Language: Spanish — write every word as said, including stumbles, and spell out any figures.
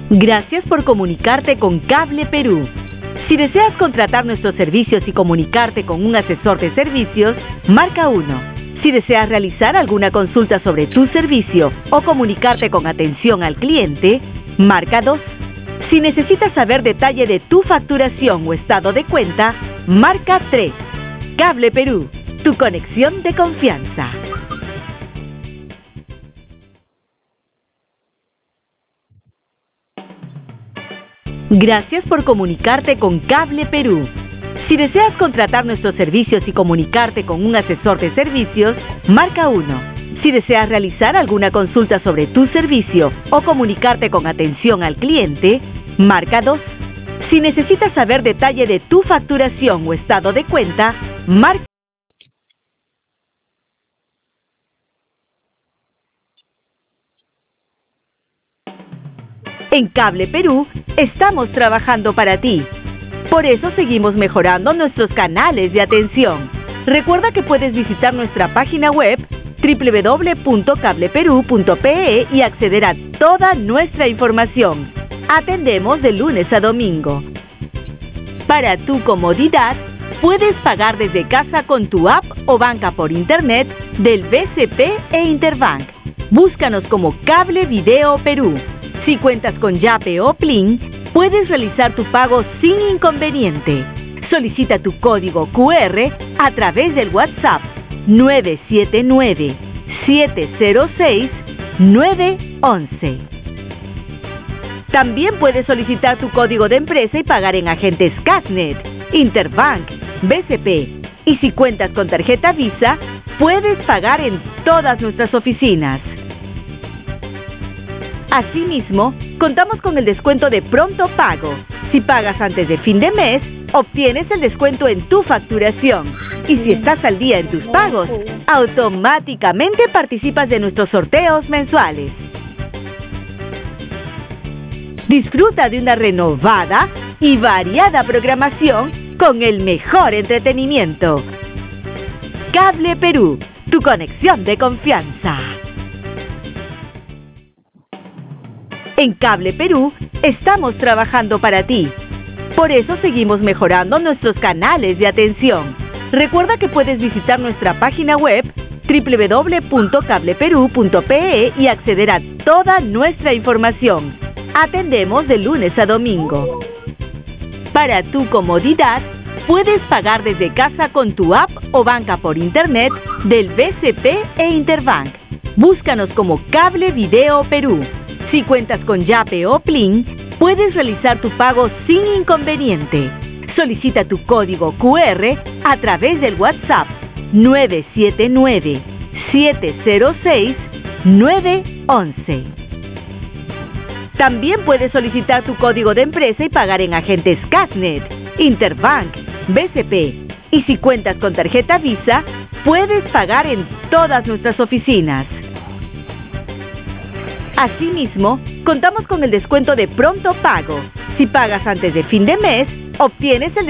Gracias por comunicarte con Cable Perú. Si deseas contratar nuestros servicios y comunicarte con un asesor de servicios, marca uno. Si deseas realizar alguna consulta sobre tu servicio o comunicarte con atención al cliente, marca dos. Si necesitas saber detalle de tu facturación o estado de cuenta, marca tres. Cable Perú, tu conexión de confianza. Gracias por comunicarte con Cable Perú. Si deseas contratar nuestros servicios y comunicarte con un asesor de servicios, marca uno. Si deseas realizar alguna consulta sobre tu servicio o comunicarte con atención al cliente, marca dos. Si necesitas saber detalle de tu facturación o estado de cuenta, marca. En Cable Perú, estamos trabajando para ti. Por eso seguimos mejorando nuestros canales de atención. Recuerda que puedes visitar nuestra página web doble u doble u doble u punto cable perú punto pe e y acceder a toda nuestra información. Atendemos de lunes a domingo. Para tu comodidad, puedes pagar desde casa con tu app o banca por internet del B C P e Interbank. Búscanos como Cable Video Perú. Si cuentas con Yape o Plin, puedes realizar tu pago sin inconveniente. Solicita tu código cu erre a través del WhatsApp nueve siete nueve, siete cero seis, nueve once. También puedes solicitar tu código de empresa y pagar en agentes Cashnet, Interbank, B C P. Y si cuentas con tarjeta Visa, puedes pagar en todas nuestras oficinas. Asimismo, contamos con el descuento de pronto pago. Si pagas antes de fin de mes, obtienes el descuento en tu facturación. Y si estás al día en tus pagos, automáticamente participas de nuestros sorteos mensuales. Disfruta de una renovada y variada programación con el mejor entretenimiento. Cable Perú, tu conexión de confianza. En Cable Perú, estamos trabajando para ti. Por eso seguimos mejorando nuestros canales de atención. Recuerda que puedes visitar nuestra página web doble u doble u doble u punto cable perú punto pe e y acceder a toda nuestra información. Atendemos de lunes a domingo. Para tu comodidad, puedes pagar desde casa con tu app o banca por internet del B C P e Interbank. Búscanos como Cable Video Perú. Si cuentas con Yape o Plin, puedes realizar tu pago sin inconveniente. Solicita tu código cu erre a través del WhatsApp nueve siete nueve, siete cero seis, nueve once. También puedes solicitar tu código de empresa y pagar en agentes Cashnet, Interbank, B C P. Y si cuentas con tarjeta Visa, puedes pagar en todas nuestras oficinas. Asimismo, contamos con el descuento de pronto pago. Si pagas antes de fin de mes, obtienes el